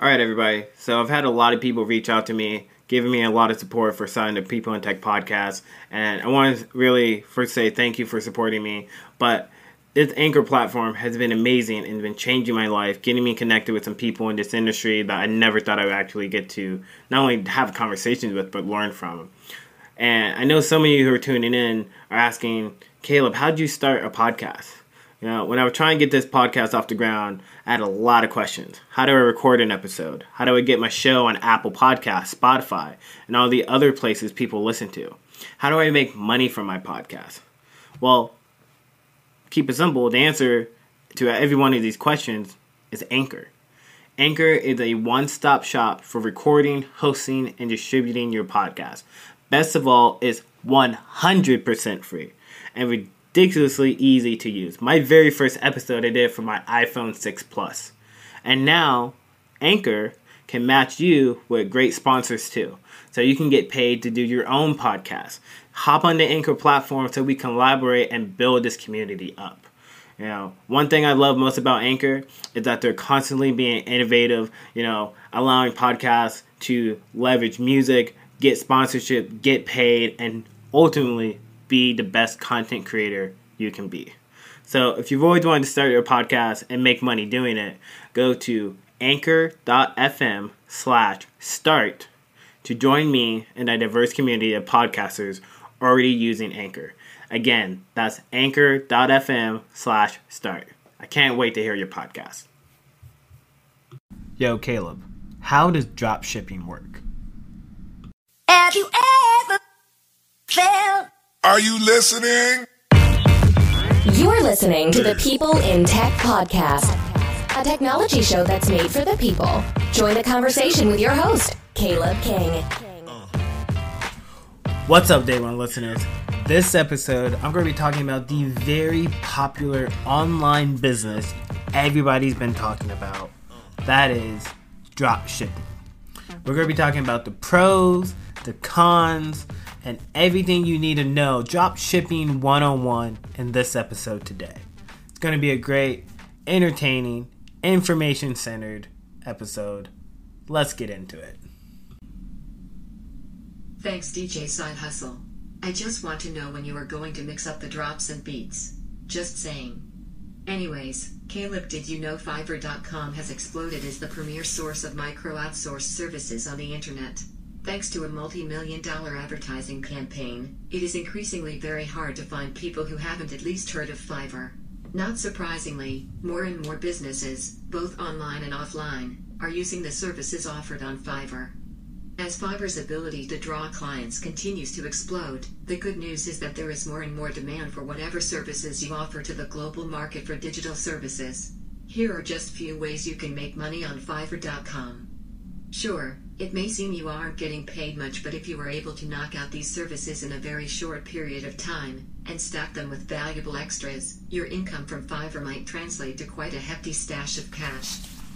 All right, everybody. So I've had a lot of people reach out to me, giving me a lot of support for starting the People in Tech podcast. And I want to really first say thank you for supporting me. But this Anchor platform has been amazing and been changing my life, getting me connected with some people in this industry that I never thought I would actually get to not only have conversations with, but learn from. And I know some of you who are tuning in are asking, Caleb, how did you start a podcast? You know, when I was trying to get this podcast off the ground, I had a lot of questions. How do I record an episode? How do I get my show on Apple Podcasts, Spotify, and all the other places people listen to? How do I make money from my podcast? Well, keep it simple. The answer to every one of these questions is Anchor. Anchor is a one-stop shop for recording, hosting, and distributing your podcast. Best of all, it's 100% free and ridiculously easy to use. My very first episode I did for my iPhone 6 Plus. And now, Anchor can match you with great sponsors too. So you can get paid to do your own podcast. Hop on the Anchor platform so we can collaborate and build this community up. You know, one thing I love most about Anchor is that they're constantly being innovative, allowing podcasts to leverage music, get sponsorship, get paid, and ultimately be the best content creator you can be. So if you've always wanted to start your podcast and make money doing it, go to anchor.fm/start to join me in a diverse community of podcasters already using Anchor. Again, that's anchor.fm/start. I can't wait to hear your podcast. Yo, Caleb, how does drop shipping work? Have you ever felt? Are you listening? You're listening to the People in Tech podcast, a technology show that's made for the people. Join the conversation with your host, Caleb King. What's up, Day One listeners? This episode, I'm going to be talking about the very popular online business everybody's been talking about. That is drop shipping. We're going to be talking about the pros, the cons, and everything you need to know drop shipping 101 in this episode today. It's going to be a great, entertaining, information-centered episode. Let's get into it. Thanks, DJ Side Hustle. I just want to know when you are going to mix up the drops and beats. Just saying. Anyways, Caleb, did you know Fiverr.com has exploded as the premier source of micro outsourced services on the internet? Thanks to a multi-million-dollar advertising campaign, it is increasingly very hard to find people who haven't at least heard of Fiverr. Not surprisingly, more and more businesses, both online and offline, are using the services offered on Fiverr. As Fiverr's ability to draw clients continues to explode, the good news is that there is more and more demand for whatever services you offer to the global market for digital services. Here are just a few ways you can make money on Fiverr.com. Sure, it may seem you aren't getting paid much, but if you are able to knock out these services in a very short period of time, and stack them with valuable extras, your income from Fiverr might translate to quite a hefty stash of cash.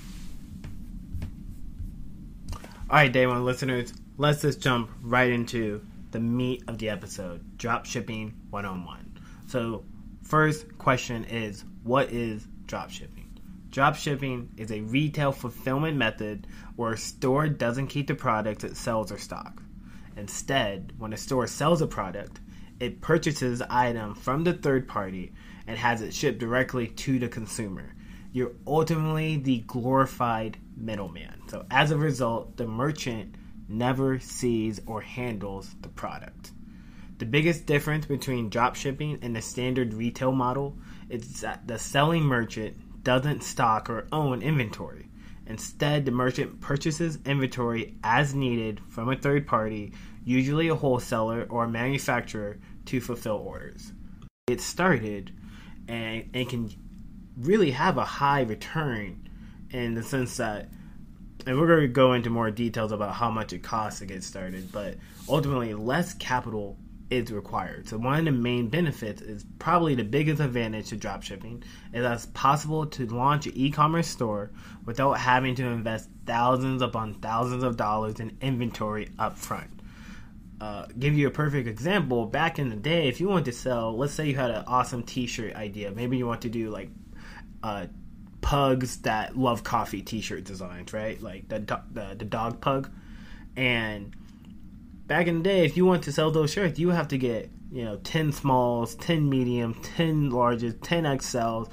Alright, Day One listeners, let's just jump right into the meat of the episode, drop shipping 101. So, first question is, what is drop shipping? Drop shipping is a retail fulfillment method where a store doesn't keep the products it sells or stock. Instead, when a store sells a product, it purchases the item from the third party and has it shipped directly to the consumer. You're ultimately the glorified middleman. So as a result, the merchant never sees or handles the product. The biggest difference between drop shipping and the standard retail model is that the selling merchant doesn't stock or own inventory. Instead, the merchant purchases inventory as needed from a third party, usually a wholesaler or a manufacturer, to fulfill orders. It started and can really have a high return in the sense that, and we're going to go into more details about how much it costs to get started, but ultimately less capital is required. So one of the main benefits is probably the biggest advantage to dropshipping is that it's possible to launch an e-commerce store without having to invest thousands upon thousands of dollars in inventory up front. Give you a perfect example, back in the day, if you wanted to sell, let's say you had an awesome t-shirt idea, maybe you want to do like pugs that love coffee t-shirt designs, right? Like the dog pug. And back in the day, if you want to sell those shirts, you would have to get, 10 smalls, 10 medium, 10 larges, 10 XLs,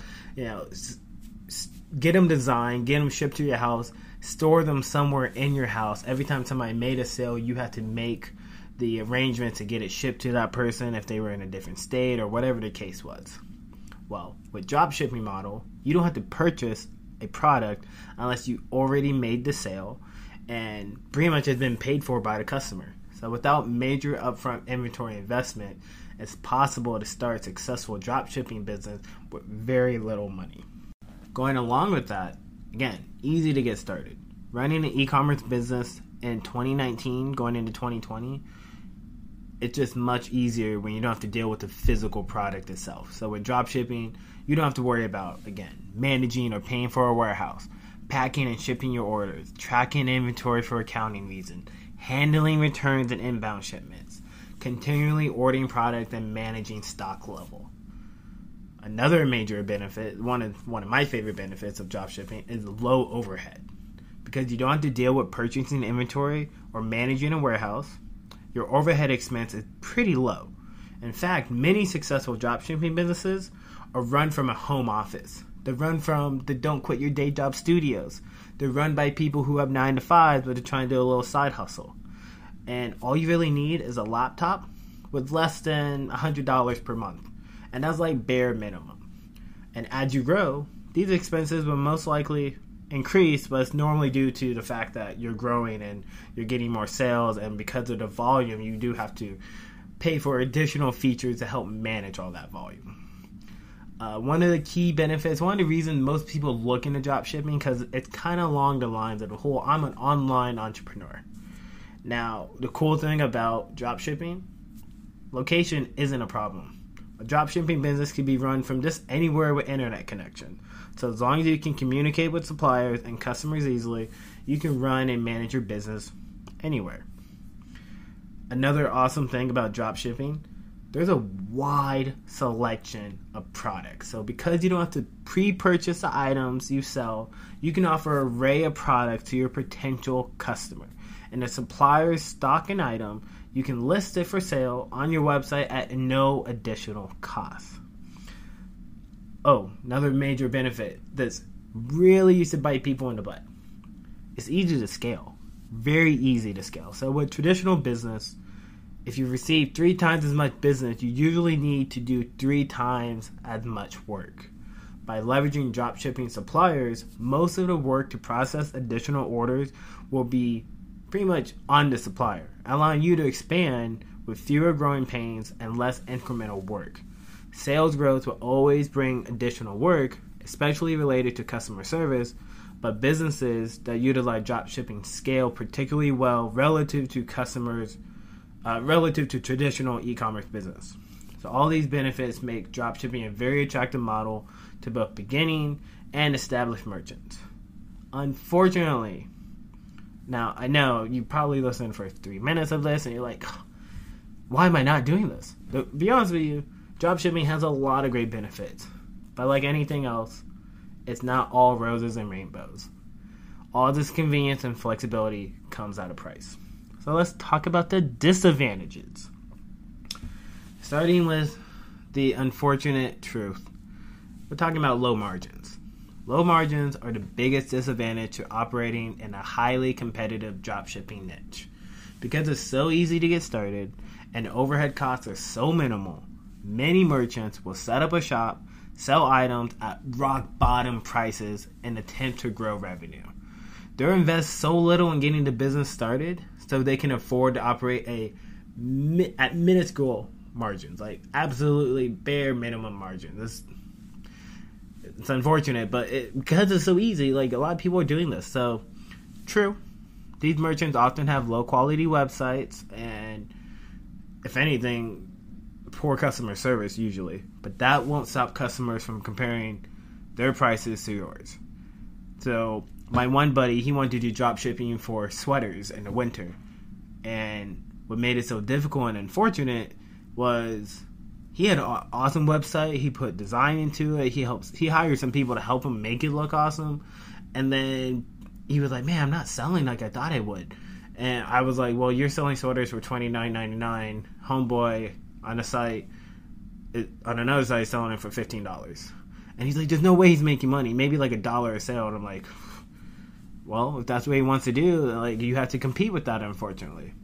get them designed, get them shipped to your house, store them somewhere in your house. Every time somebody made a sale, you had to make the arrangement to get it shipped to that person if they were in a different state or whatever the case was. Well, with drop shipping model, you don't have to purchase a product unless you already made the sale and pretty much has been paid for by the customer. So without major upfront inventory investment, it's possible to start a successful drop shipping business with very little money. Going along with that, again, easy to get started. Running an e-commerce business in 2019 going into 2020, it's just much easier when you don't have to deal with the physical product itself. So with drop shipping, you don't have to worry about, again, managing or paying for a warehouse, packing and shipping your orders, tracking inventory for accounting reasons, handling returns and inbound shipments, continually ordering product and managing stock level. Another major benefit, one of my favorite benefits of drop shipping, is low overhead. Because you don't have to deal with purchasing inventory or managing a warehouse, your overhead expense is pretty low. In fact, many successful dropshipping businesses are run from a home office. They're run from the don't quit your day job studios. They're run by people who have 9 to 5s but are trying to do a little side hustle. And all you really need is a laptop with less than $100 per month. And that's like bare minimum. And as you grow, these expenses will most likely increase, but it's normally due to the fact that you're growing and you're getting more sales, and because of the volume, you do have to pay for additional features to help manage all that volume. One of the key benefits, one of the reasons most people look into drop shipping, because it's kind of along the lines of the whole I'm an online entrepreneur. Now, the cool thing about drop shipping, location isn't a problem. A drop shipping business can be run from just anywhere with internet connection. So as long as you can communicate with suppliers and customers easily, you can run and manage your business anywhere. Another awesome thing about drop shipping, there's a wide selection of products. So because you don't have to pre-purchase the items you sell, you can offer an array of products to your potential customer. And the supplier's stock an item, you can list it for sale on your website at no additional cost. Oh, another major benefit that's really used to bite people in the butt. It's easy to scale. Very easy to scale. So with traditional business, if you receive 3 times as much business, you usually need to do 3 times as much work. By leveraging dropshipping suppliers, most of the work to process additional orders will be pretty much on the supplier, allowing you to expand with fewer growing pains and less incremental work. Sales growth will always bring additional work, especially related to customer service, but businesses that utilize dropshipping scale particularly well relative to traditional e-commerce business. So all these benefits make dropshipping a very attractive model to both beginning and established merchants. Unfortunately, now I know you probably listened for 3 minutes of this and you're like, why am I not doing this? To be honest with you, dropshipping has a lot of great benefits, but like anything else, it's not all roses and rainbows. All this convenience and flexibility comes at a price. So let's talk about the disadvantages. Starting with the unfortunate truth, we're talking about low margins. Low margins are the biggest disadvantage to operating in a highly competitive dropshipping niche. Because it's so easy to get started and overhead costs are so minimal, many merchants will set up a shop, sell items at rock bottom prices, and attempt to grow revenue. They'll invest so little in getting the business started so they can afford to operate at minuscule margins, like absolutely bare minimum margins. It's unfortunate, but because it's so easy, like a lot of people are doing this. So, true, these merchants often have low quality websites and, if anything, poor customer service usually. But that won't stop customers from comparing their prices to yours. So, my one buddy, he wanted to do drop shipping for sweaters in the winter. And what made it so difficult and unfortunate was he had an awesome website. He put design into it. He hired some people to help him make it look awesome. And then he was like, man, I'm not selling like I thought I would. And I was like, well, you're selling sweaters for $29.99. Homeboy on a site, on another site, selling it for $15. And he's like, there's no way he's making money. Maybe like $1 a sale. And I'm like, well, if that's what he wants to do, like, you have to compete with that, unfortunately.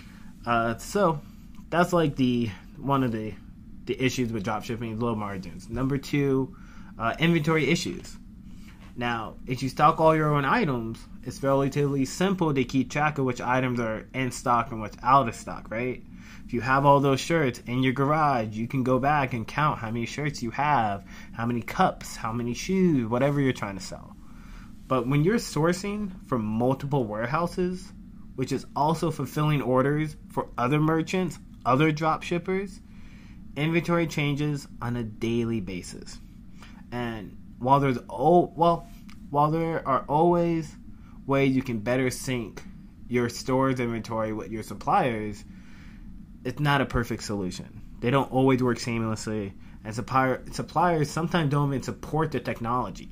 So that's like one of the issues with dropshipping, low margins. Number 2, inventory issues. Now, if you stock all your own items, it's relatively simple to keep track of which items are in stock and what's out of stock, right? If you have all those shirts in your garage, you can go back and count how many shirts you have, how many cups, how many shoes, whatever you're trying to sell. But when you're sourcing from multiple warehouses, which is also fulfilling orders for other merchants, other drop shippers, inventory changes on a daily basis. And while there are always ways you can better sync your store's inventory with your suppliers, it's not a perfect solution. They don't always work seamlessly, and suppliers sometimes don't even support the technology.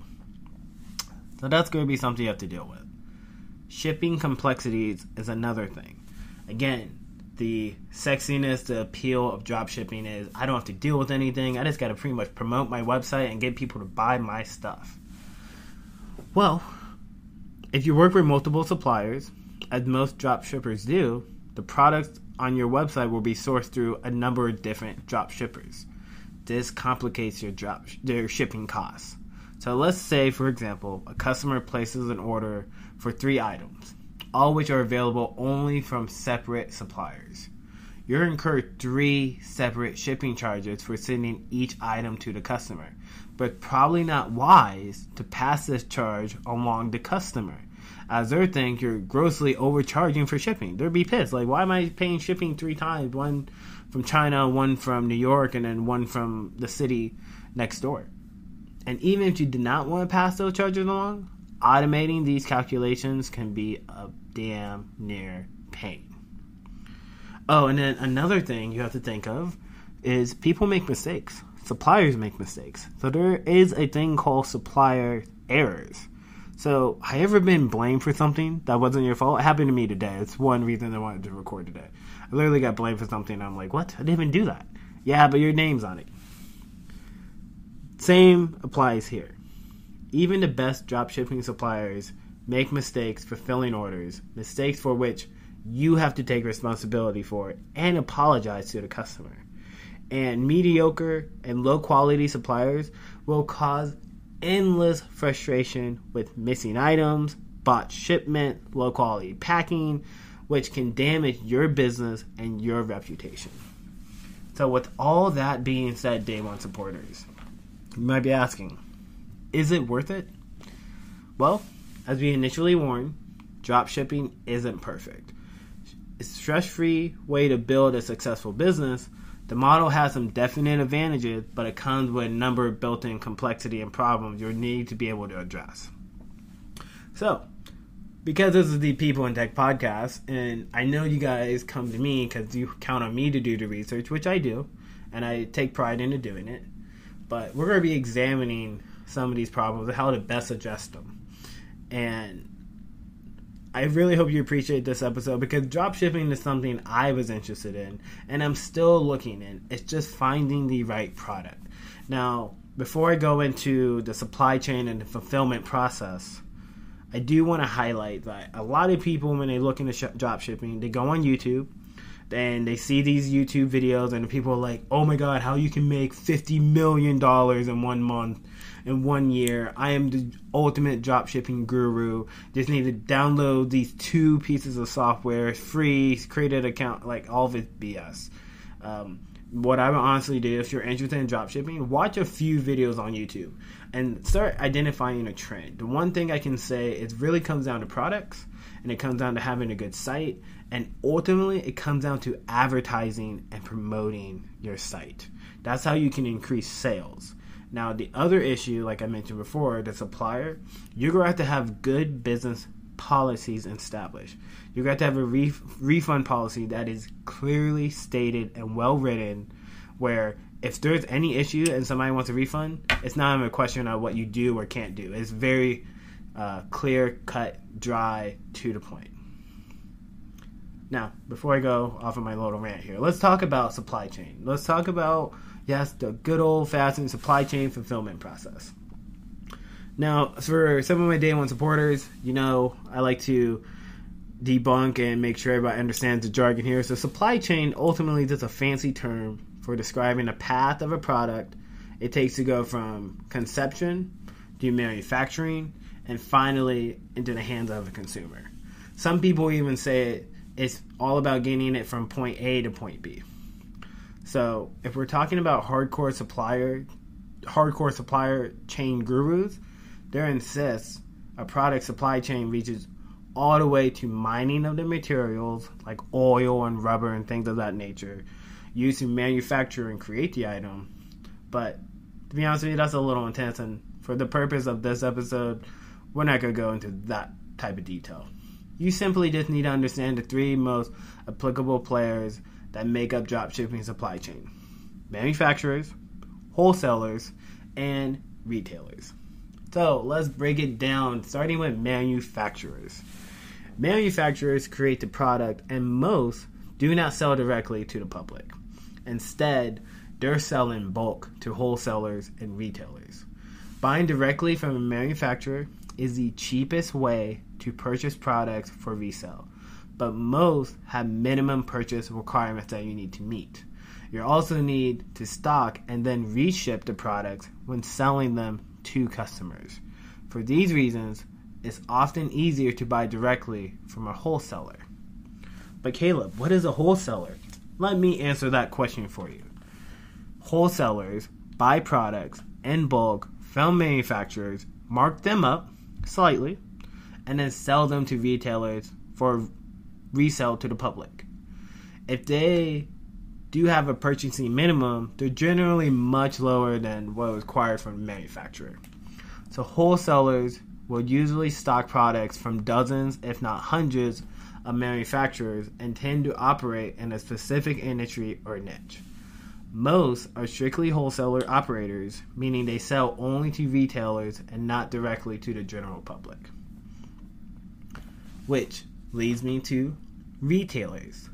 So that's going to be something you have to deal with. Shipping complexities is another thing. Again, the sexiness, the appeal of drop shipping is I don't have to deal with anything. I just got to pretty much promote my website and get people to buy my stuff. Well, if you work with multiple suppliers, as most drop shippers do, the products on your website will be sourced through a number of different drop shippers. This complicates their shipping costs. So let's say, for example, a customer places an order for 3 items, all which are available only from separate suppliers. You'll incur 3 separate shipping charges for sending each item to the customer, but probably not wise to pass this charge along the customer, as they think you're grossly overcharging for shipping. They'll be pissed, like, why am I paying shipping 3 times? One from China, one from New York, and then one from the city next door. And even if you did not want to pass those charges along, automating these calculations can be a damn near pain. Oh, and then another thing you have to think of is people make mistakes. Suppliers make mistakes. So there is a thing called supplier errors. So, have you ever been blamed for something that wasn't your fault? It happened to me today. It's one reason I wanted to record today. I literally got blamed for something and I'm like, what? I didn't even do that. Yeah, but your name's on it. Same applies here. Even the best dropshipping suppliers make mistakes fulfilling orders, mistakes for which you have to take responsibility for and apologize to the customer. And mediocre and low quality suppliers will cause endless frustration with missing items, botched shipment, low quality packing, which can damage your business and your reputation. So with all that being said, Day One supporters, you might be asking, is it worth it? Well, as we initially warned, dropshipping isn't perfect. It's a stress-free way to build a successful business. The model has some definite advantages, but it comes with a number of built-in complexity and problems you'll need to be able to address. So, because this is the People in Tech podcast, and I know you guys come to me because you count on me to do the research, which I do, and I take pride in doing it. But we're going to be examining some of these problems and how to best address them. And I really hope you appreciate this episode because dropshipping is something I was interested in and I'm still looking in. It's just finding the right product. Now, before I go into the supply chain and the fulfillment process, I do want to highlight that a lot of people, when they look into dropshipping, they go on YouTube and they see these YouTube videos and people are like, oh my God, how you can make $50 million in 1 month, in 1 year. I am the ultimate dropshipping guru. Just need to download these 2 pieces of software, free, create an account, like all of it BS. What I would honestly do if you're interested in dropshipping, watch a few videos on YouTube and start identifying a trend. The one thing I can say, it really comes down to products and it comes down to having a good site. And ultimately, it comes down to advertising and promoting your site. That's how you can increase sales. Now, the other issue, like I mentioned before, the supplier, you're going to have to have good business policies established. You're going to have to have a refund policy that is clearly stated and well written, where if there's any issue and somebody wants a refund, it's not even a question of what you do or can't do. It's very clear, cut, dry, to the point. Now, before I go off of my little rant here, let's talk about supply chain. Let's talk about, yes, the good old-fashioned supply chain fulfillment process. Now, for some of my day one supporters, you know, I like to debunk and make sure everybody understands the jargon here. So supply chain ultimately is just a fancy term for describing the path of a product it takes to go from conception to manufacturing and finally into the hands of a consumer. Some people even say it's all about getting it from point A to point B. So if we're talking about hardcore supplier chain gurus, they insist a product supply chain reaches all the way to mining of the materials like oil and rubber and things of that nature used to manufacture and create the item. But to be honest with you, that's a little intense, and for the purpose of this episode, we're not going to go into that type of detail. You simply just need to understand the three most applicable players that make up dropshipping supply chain: manufacturers, wholesalers, and retailers. So let's break it down, starting with manufacturers. Manufacturers create the product, and most do not sell directly to the public. Instead, they're selling bulk to wholesalers and retailers. Buying directly from a manufacturer is the cheapest way to purchase products for resale, but most have minimum purchase requirements that you need to meet. You also need to stock and then reship the products when selling them to customers. For these reasons, it's often easier to buy directly from a wholesaler. But Caleb, what is a wholesaler? Let me answer that question for you. Wholesalers buy products in bulk from manufacturers, mark them up slightly, and then sell them to retailers for resale to the public. If they do have a purchasing minimum, they're generally much lower than what is required from the manufacturer. So wholesalers will usually stock products from dozens, if not hundreds, of manufacturers and tend to operate in a specific industry or niche. Most are strictly wholesaler operators, meaning they sell only to retailers and not directly to the general public. Which leads me to retailers.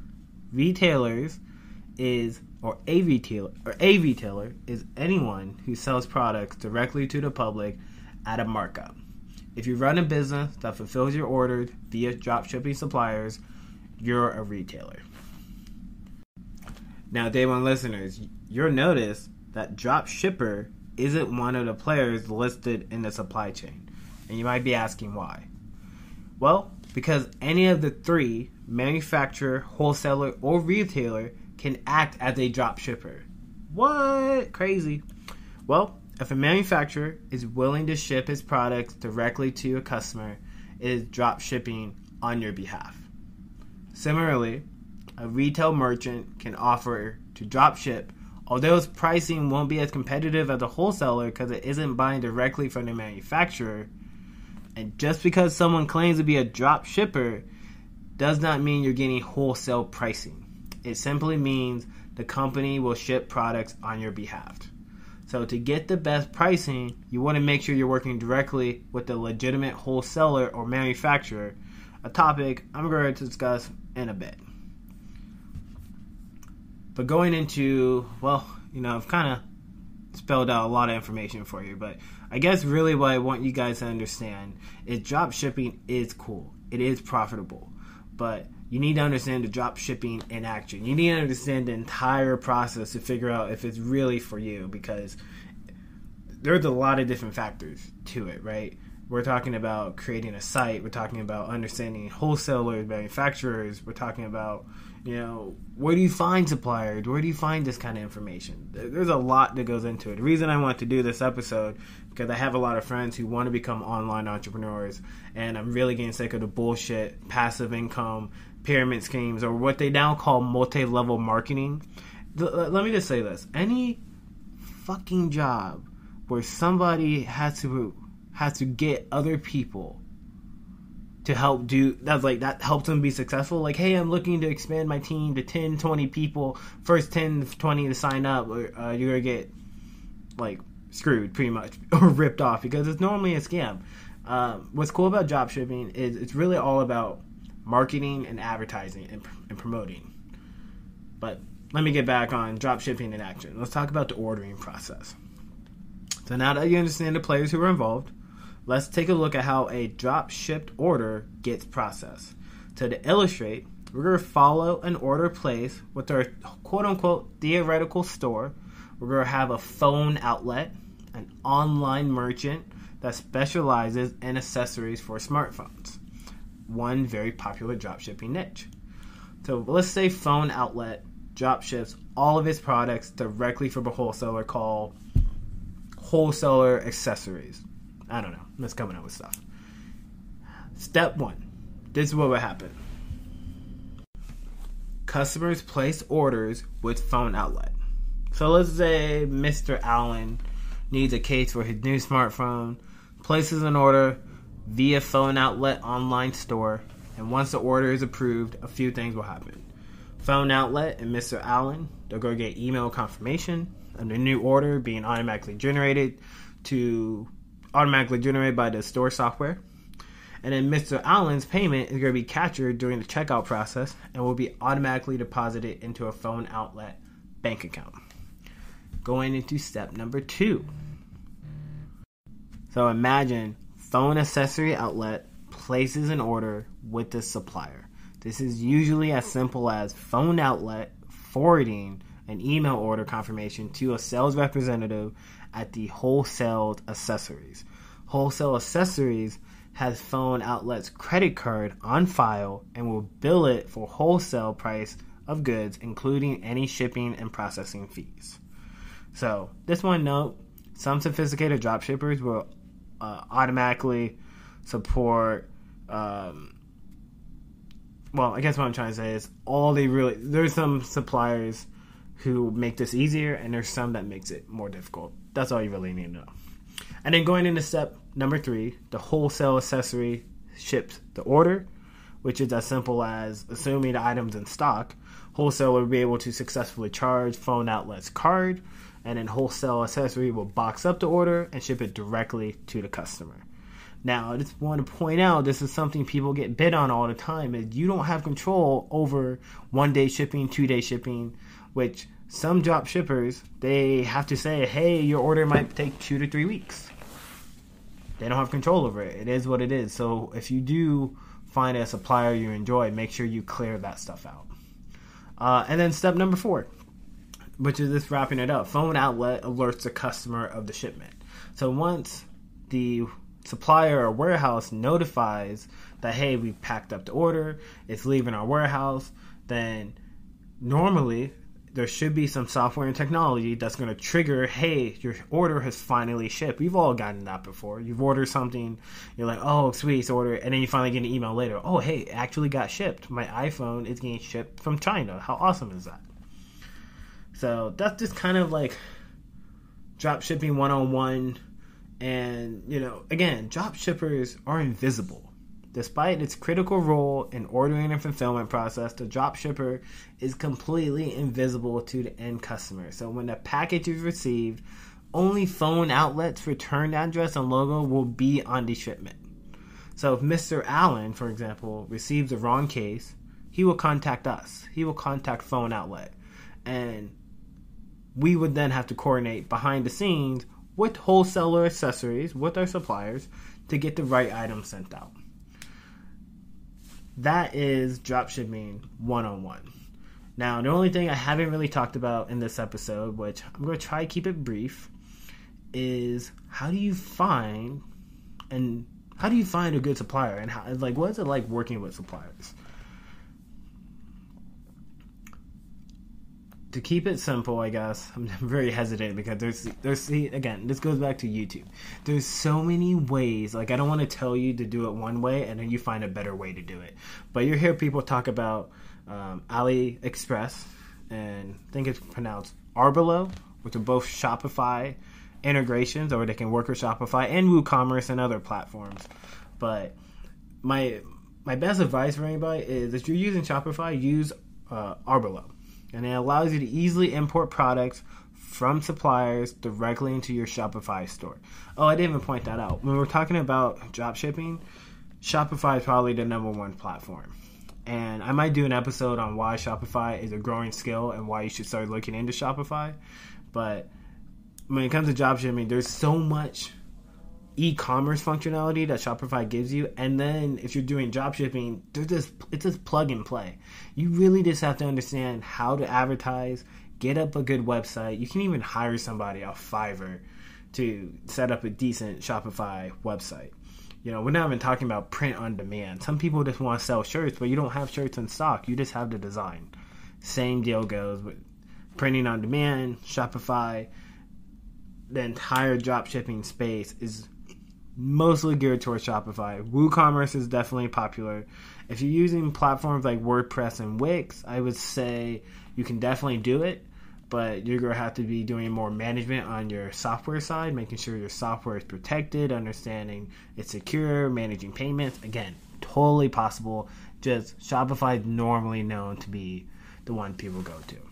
A retailer is anyone who sells products directly to the public at a markup. If you run a business that fulfills your orders via dropshipping suppliers, you're a retailer. Now, day one listeners, you'll notice that dropshipper isn't one of the players listed in the supply chain. And you might be asking why. Well, because any of the three, manufacturer, wholesaler, or retailer, can act as a dropshipper. What? Crazy. Well, if a manufacturer is willing to ship his products directly to a customer, it is drop shipping on your behalf. Similarly, a retail merchant can offer to drop ship, although its pricing won't be as competitive as a wholesaler because it isn't buying directly from the manufacturer. And just because someone claims to be a drop shipper does not mean you're getting wholesale pricing. It simply means the company will ship products on your behalf. So to get the best pricing, you want to make sure you're working directly with the legitimate wholesaler or manufacturer, a topic I'm going to discuss in a bit. But going into, I've kind of spelled out a lot of information for you, but I guess really what I want you guys to understand is drop shipping is cool. It is profitable, but you need to understand the drop shipping in action. You need to understand the entire process to figure out if it's really for you, because there's a lot of different factors to it, right? We're talking about creating a site. We're talking about understanding wholesalers, manufacturers. We're talking about, where do you find suppliers? Where do you find this kind of information? There's a lot that goes into it. The reason I want to do this episode, because I have a lot of friends who want to become online entrepreneurs, and I'm really getting sick of the bullshit, passive income, pyramid schemes, or what they now call multi-level marketing. Let me just say this. Any fucking job where somebody has to get other people to help do that helps them be successful. Like, hey, I'm looking to expand my team to 10, 20 people. First 10, 20 to sign up, or you're gonna get like screwed pretty much or ripped off because it's normally a scam. What's cool about drop shipping is it's really all about marketing and advertising and promoting. But let me get back on drop shipping in action. Let's talk about the ordering process. So now that you understand the players who are involved, let's take a look at how a drop shipped order gets processed. So to illustrate, we're going to follow an order placed with our quote-unquote theoretical store. We're going to have a phone outlet, an online merchant that specializes in accessories for smartphones. One very popular dropshipping niche. So let's say phone outlet dropships all of its products directly from a wholesaler called Wholesaler Accessories. I don't know. I'm just coming up with stuff. Step 1. This is what would happen. Customers place orders with phone outlet. So let's say Mr. Allen needs a case for his new smartphone, places an order via phone outlet online store, and once the order is approved, a few things will happen. Phone outlet and Mr. Allen, they'll go get email confirmation of the new order being automatically generated by the store software. And then Mr. Allen's payment is going to be captured during the checkout process and will be automatically deposited into a phone outlet bank account. Going into step number 2. So imagine phone accessory outlet places an order with the supplier. This is usually as simple as phone outlet forwarding an email order confirmation to a sales representative at the Wholesale Accessories. Wholesale Accessories has phone outlet's credit card on file and will bill it for wholesale price of goods, including any shipping and processing fees. So, this one note, some sophisticated dropshippers will automatically support, I guess what I'm trying to say is there's some suppliers who make this easier, and there's some that makes it more difficult. That's all you really need to know. And then going into step number 3, the wholesale accessory ships the order, which is as simple as assuming the item's in stock. Wholesaler will be able to successfully charge phone outlet's card, and then wholesale accessory will box up the order and ship it directly to the customer. Now, I just want to point out, this is something people get bid on all the time, is you don't have control over 1-day shipping, 2-day shipping, which some drop shippers, they have to say, hey, your order might take 2 to 3 weeks. They don't have control over it. It is what it is. So if you do find a supplier you enjoy, make sure you clear that stuff out. And then step number 4, which is just wrapping it up. Phone outlet alerts the customer of the shipment. So once the supplier or warehouse notifies that, hey, we packed up the order, it's leaving our warehouse, then normally there should be some software and technology that's going to trigger, hey, your order has finally shipped. We've all gotten that before. You've ordered something, you're like, oh, sweet, it's ordered, and then you finally get an email later, oh, hey, it actually got shipped. My iPhone is getting shipped from China. How awesome is that? So that's just kind of like drop shipping 101. And, again, drop shippers are invisible. Despite its critical role in ordering and fulfillment process, the drop shipper is completely invisible to the end customer. So when the package is received, only phone outlet's return address and logo will be on the shipment. So if Mr. Allen, for example, receives the wrong case, he will contact us. He will contact phone outlet. And we would then have to coordinate behind the scenes with Wholesaler Accessories, with our suppliers, to get the right item sent out. That is dropshipping 101. Now, the only thing I haven't really talked about in this episode, which I'm going to try to keep it brief, is how do you find a good supplier, and what is it like working with suppliers? To keep it simple, I guess, I'm very hesitant because again, this goes back to YouTube. There's so many ways. I don't want to tell you to do it one way and then you find a better way to do it. But you hear people talk about AliExpress, and I think it's pronounced Arbelo, which are both Shopify integrations, or they can work with Shopify and WooCommerce and other platforms. But my best advice for anybody is if you're using Shopify, use Arbolo. And it allows you to easily import products from suppliers directly into your Shopify store. Oh, I didn't even point that out. When we're talking about drop shipping, Shopify is probably the number one platform. And I might do an episode on why Shopify is a growing skill and why you should start looking into Shopify. But when it comes to drop shipping, there's so much e-commerce functionality that Shopify gives you, and then if you're doing drop shipping, it's just plug and play. You really just have to understand how to advertise, get up a good website. You can even hire somebody off Fiverr to set up a decent Shopify website. You know, we're not even talking about print on demand. Some people just want to sell shirts, but you don't have shirts in stock. You just have the design. Same deal goes with printing on demand, Shopify. The entire drop shipping space is mostly geared towards Shopify. WooCommerce is definitely popular. If you're using platforms like WordPress and Wix, I would say you can definitely do it, but you're going to have to be doing more management on your software side, making sure your software is protected, understanding it's secure, managing payments. Again, totally possible. Just Shopify is normally known to be the one people go to.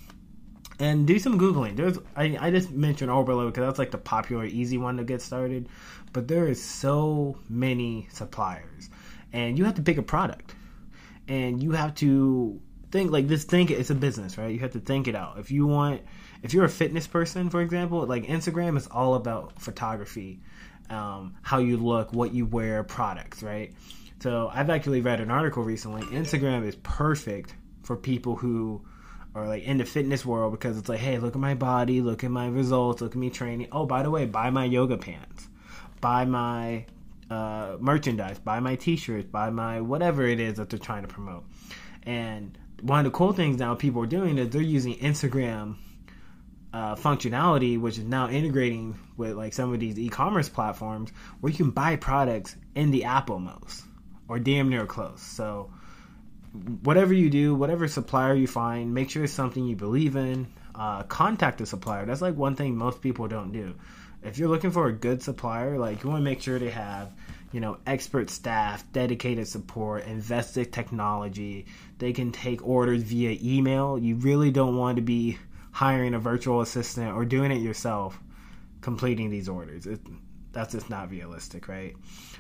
And do some Googling. I just mentioned Arbolo because that's like the popular, easy one to get started. But there is so many suppliers. And you have to pick a product. And you have to think, it's a business, right? You have to think it out. If you're a fitness person, for example, like Instagram is all about photography, how you look, what you wear, products, right? So I've actually read an article recently. Instagram is perfect for people who or like in the fitness world because it's like, hey, look at my body, look at my results, look at me training. Oh, by the way, buy my yoga pants, buy my merchandise, buy my t-shirts, buy my whatever it is that they're trying to promote. And one of the cool things now people are doing is they're using Instagram functionality, which is now integrating with like some of these e-commerce platforms where you can buy products in the app almost or damn near close. So whatever you do, whatever supplier you find, make sure it's something you believe in. Contact the supplier. That's like one thing most people don't do. If you're looking for a good supplier, like you want to make sure they have, expert staff, dedicated support, invested technology. They can take orders via email. You really don't want to be hiring a virtual assistant or doing it yourself, completing these orders. That's just not realistic, right?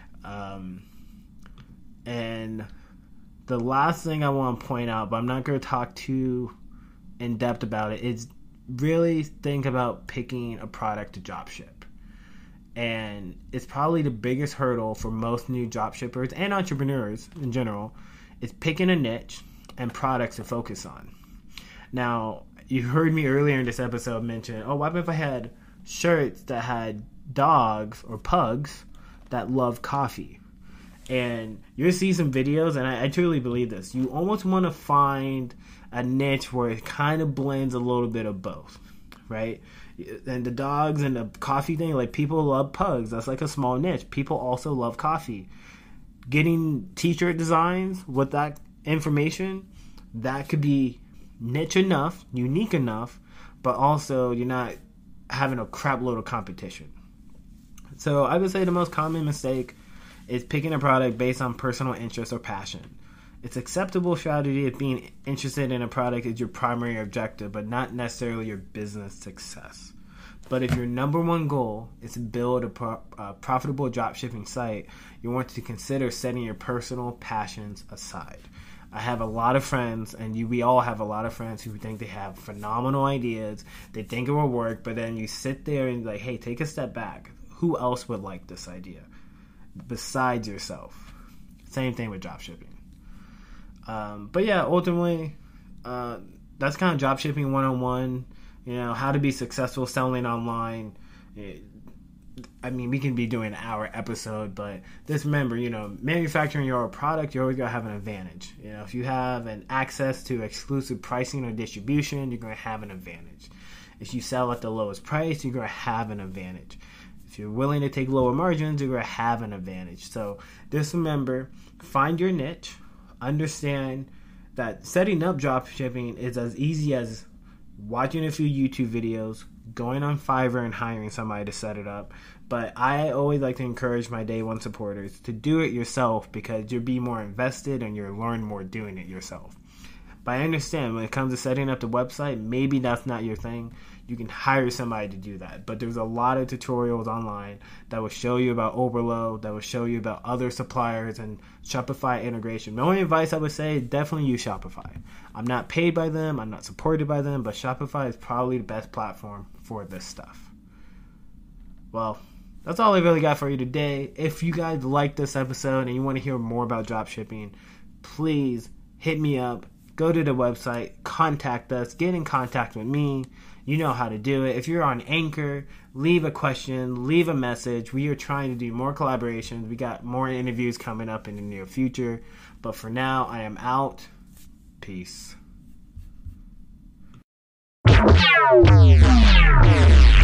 And the last thing I want to point out, but I'm not going to talk too in depth about it, is really think about picking a product to drop ship. And it's probably the biggest hurdle for most new drop shippers and entrepreneurs in general is picking a niche and products to focus on. Now, you heard me earlier in this episode mention, what if I had shirts that had dogs or pugs that love coffee? And you'll see some videos, and I truly believe this. You almost want to find a niche where it kind of blends a little bit of both, right? And the dogs and the coffee thing, like people love pugs. That's like a small niche. People also love coffee. Getting t-shirt designs with that information, that could be niche enough, unique enough, but also you're not having a crap load of competition. So I would say the most common mistake is picking a product based on personal interest or passion. It's acceptable strategy if being interested in a product is your primary objective, but not necessarily your business success. But if your number one goal is to build a profitable dropshipping site, you want to consider setting your personal passions aside. I have a lot of friends, and we all have a lot of friends who think they have phenomenal ideas. They think it will work, but then you sit there and like, hey, take a step back. Who else would like this idea besides yourself? Same thing with dropshipping. But yeah, ultimately, that's kind of dropshipping 101. How to be successful selling online. We can be doing an hour episode, but just remember, manufacturing your product, you're always going to have an advantage. If you have an access to exclusive pricing or distribution, you're going to have an advantage. If you sell at the lowest price, you're going to have an advantage. If you're willing to take lower margins, you're going to have an advantage. So just remember, find your niche. Understand that setting up drop shipping is as easy as watching a few YouTube videos, going on Fiverr and hiring somebody to set it up. But I always like to encourage my day one supporters to do it yourself, because you'll be more invested and you'll learn more doing it yourself. But I understand when it comes to setting up the website, maybe that's not your thing. You can hire somebody to do that. But there's a lot of tutorials online that will show you about Overload, that will show you about other suppliers and Shopify integration. The only advice I would say is definitely use Shopify. I'm not paid by them, I'm not supported by them, but Shopify is probably the best platform for this stuff. Well, that's all I really got for you today. If you guys like this episode and you want to hear more about dropshipping, please hit me up. Go to the website, contact us, get in contact with me. You know how to do it. If you're on Anchor, leave a question, leave a message. We are trying to do more collaborations. We got more interviews coming up in the near future. But for now, I am out. Peace.